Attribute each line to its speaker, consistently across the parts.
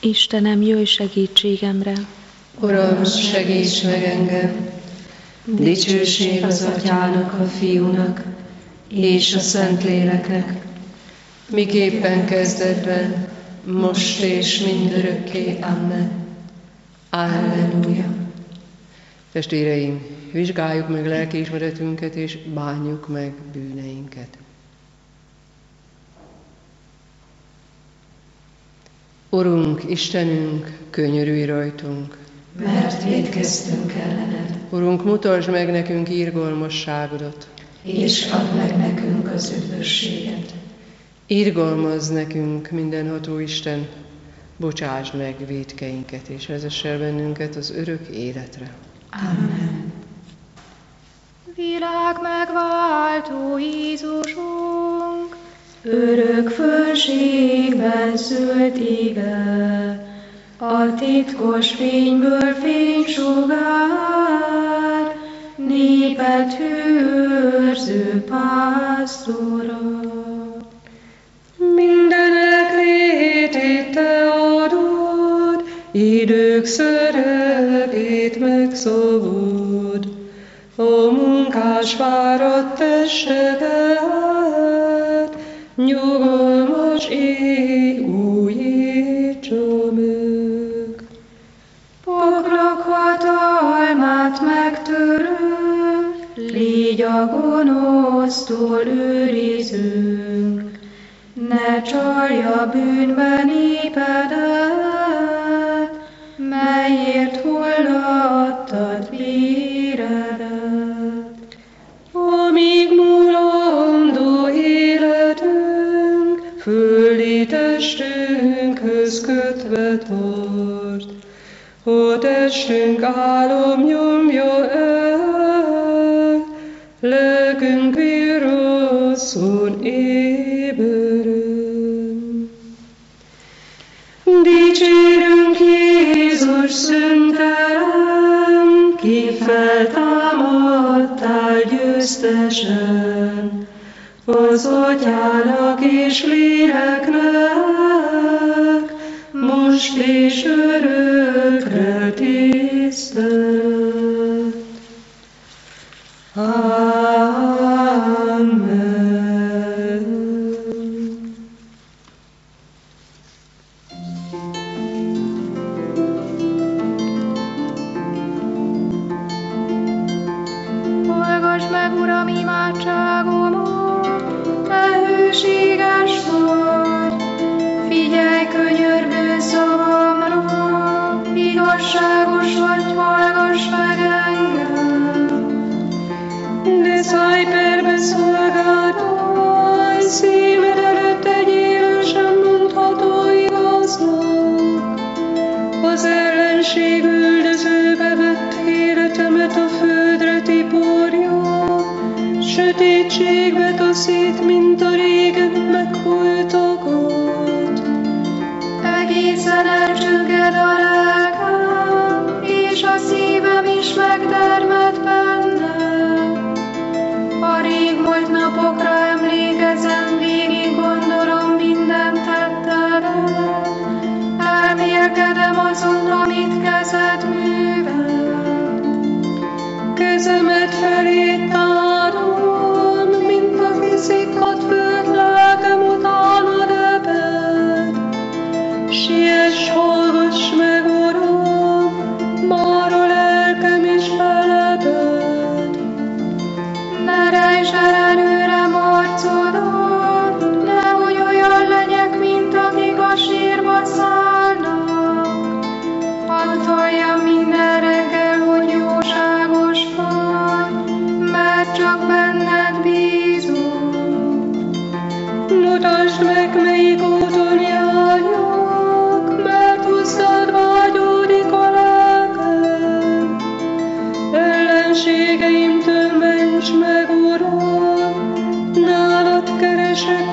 Speaker 1: Istenem, jöjj segítségemre!
Speaker 2: Uram, segíts meg engem! Dicsőség az Atyának, a Fiúnak és a Szentléleknek, miképpen kezdetben, most és mindörökké. Amen. Alleluja.
Speaker 3: Testvéreim, vizsgáljuk meg lelkiismeretünket és bánjuk meg bűneinket. Urunk, Istenünk, könyörülj rajtunk,
Speaker 2: mert vétkeztünk ellened.
Speaker 3: Urunk, mutasd meg nekünk irgalmasságodat,
Speaker 2: és add meg nekünk az üdvösséget.
Speaker 3: Irgalmazz nekünk, mindenható Isten, bocsásd meg vétkeinket, és vezess el bennünket az örök életre.
Speaker 2: Amen.
Speaker 4: Világ megváltó Jézusunk,
Speaker 5: örök fölségben szült ige, a titkos fényből fénysugár, népet hőrző pásztora.
Speaker 6: Mindenek létét te adod, idők szöregét megszabod, a munkás fáradt testeket, nyugalmas éj újítsa meg.
Speaker 5: Poklok hatalmát megtörő, légy a gonosztól őrizünk, ne csalja bűnbe népedet, melyért hullattad véredet.
Speaker 6: Amíg mulandó életünk, földi testünkhöz kötve tart, a testünk álom nyomja el, lelkünk virrasszon éberen. Dicsérünk Jézus szünterem, ki feltámadtál győztesen, az Atyának és Léleknek, most és örökre tisztelet. Amen.
Speaker 4: hallgass meg, Uram, imádságomat, te hűséges vagy, figyelj könyörgő szavamra, igazságos vagy, hallgass meg engem.
Speaker 6: De szállj perbe szolgáltaj, szímed előtt egy élősen mondható igaznak. Az ellenség üldözőbe vett életemet a földre tiporja, sötétségbe taszít, mint a régen meghultakat.
Speaker 4: Egészen elcsügged a lelkem, és a szívem is megdermed bennem. A régmúlt napokra emlékezem, végig gondolom minden tettedet. Elmélkedem azon, amit kezed művel.
Speaker 6: Kezemet felé tárom, mint aki szikkadt föld, lelkem utánad ebed. Siess, hallgass meg, Uram, már a lelkem is felebed.
Speaker 4: Ne rejtsd el előrem arcodat, nehogy olyan legyek, mint akik a sírba szállnak. Hadd halljam minden reggel, hogy jóságos vagy, mert csak benned bízunk.
Speaker 6: Mutasd meg, melyik úton járjak, mert hozzád vágyódik a lelkem. Ellenségeimtől ments meg, Uram, nálad keresek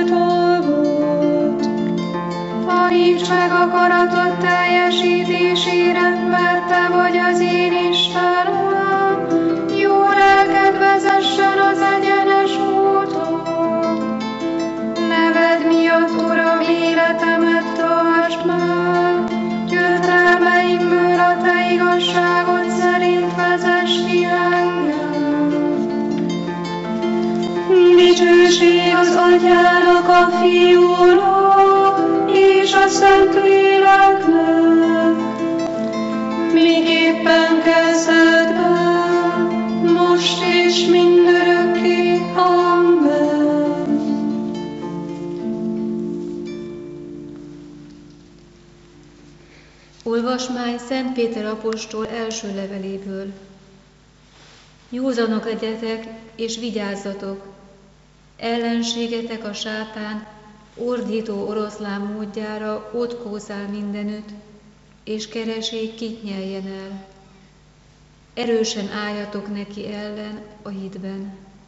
Speaker 6: oltalmat.
Speaker 4: Taníts meg akaratod teljesítésére, mert te vagy az én Istenem. Jó lelked vezessen az egyenes úton. Neved miatt, Uram, életemet tartsd meg,
Speaker 5: Fiúnak és a Szentléleknek, miképpen kezdetben, most és mindörökké. Amen.
Speaker 7: Olvasmány Szent Péter apostol első leveléből. Józanok legyetek és vigyázzatok! Ellenségetek a sátán ordító oroszlán módjára ott kószál mindenütt, és keresi, kit nyeljen el. Erősen álljatok neki ellen a hitben.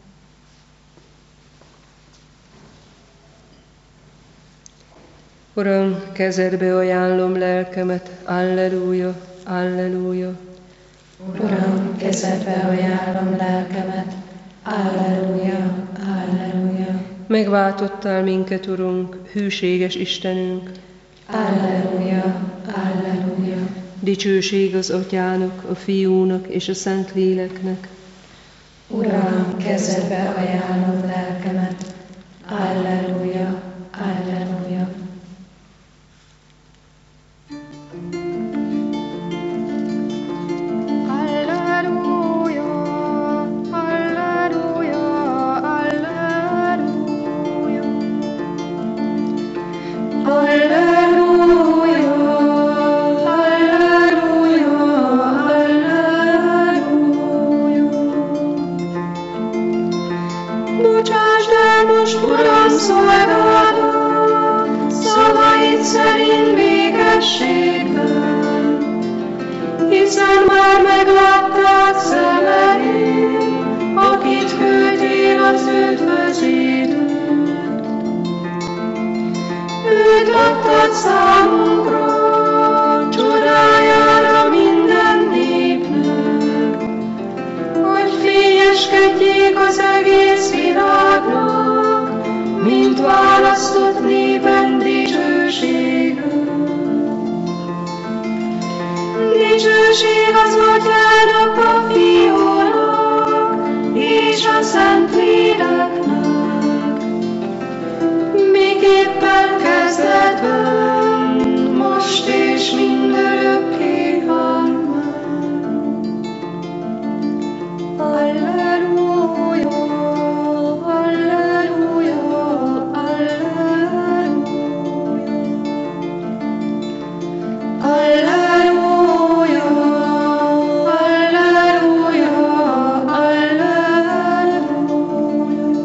Speaker 3: Uram, kezedbe ajánlom lelkemet, alleluja, alleluja.
Speaker 2: Uram, kezedbe ajánlom lelkemet, alleluja, alleluja.
Speaker 3: Megváltottál minket, Urunk, hűséges Istenünk.
Speaker 2: Alleluja, alleluja.
Speaker 3: Dicsőség az Atyának, a Fiúnak és a Szentléleknek.
Speaker 2: Uram, kezedbe ajánlom lelkemet, alleluja, alleluja.
Speaker 5: Bocsásd el most, Uram, szolgálatot, szavaid szerint békességben, hiszen már meglátták szemeim, akit küldtél az üdvözítőt. Őt adtad számunkra, csodájára minden népnek, hogy fényeskedjék az egész világnak, mint választott népen dicsőségünk. Dicsőség az Atyának, a Fiúnak és a Szentléleknek, miképpen kezdetben, most és mindörökké. Amen. Alleluja, alleluja, alleluja. Alleluja, alleluja, alleluja.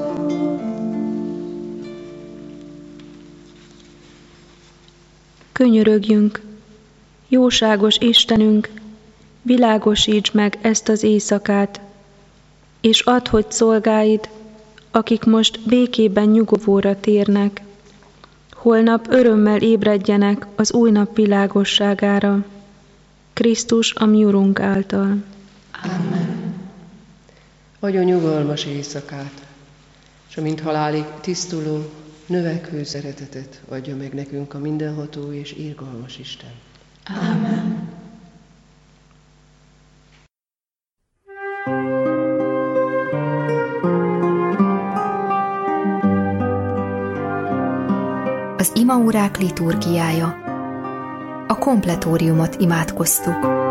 Speaker 1: Könyörögjünk, jóságos Istenünk, világosítsd meg ezt az éjszakát, és add, hogy szolgáid, akik most békében nyugovóra térnek, holnap örömmel ébredjenek az új nap világosságára, Krisztus a mi Urunk által.
Speaker 2: Amen.
Speaker 3: Adjon nyugalmas éjszakát, és amint halálig tisztuló, növekvő szeretetet adja meg nekünk a mindenható és irgalmas Isten.
Speaker 2: Amen.
Speaker 8: Az imaórák liturgiája. A kompletóriumot imádkoztuk.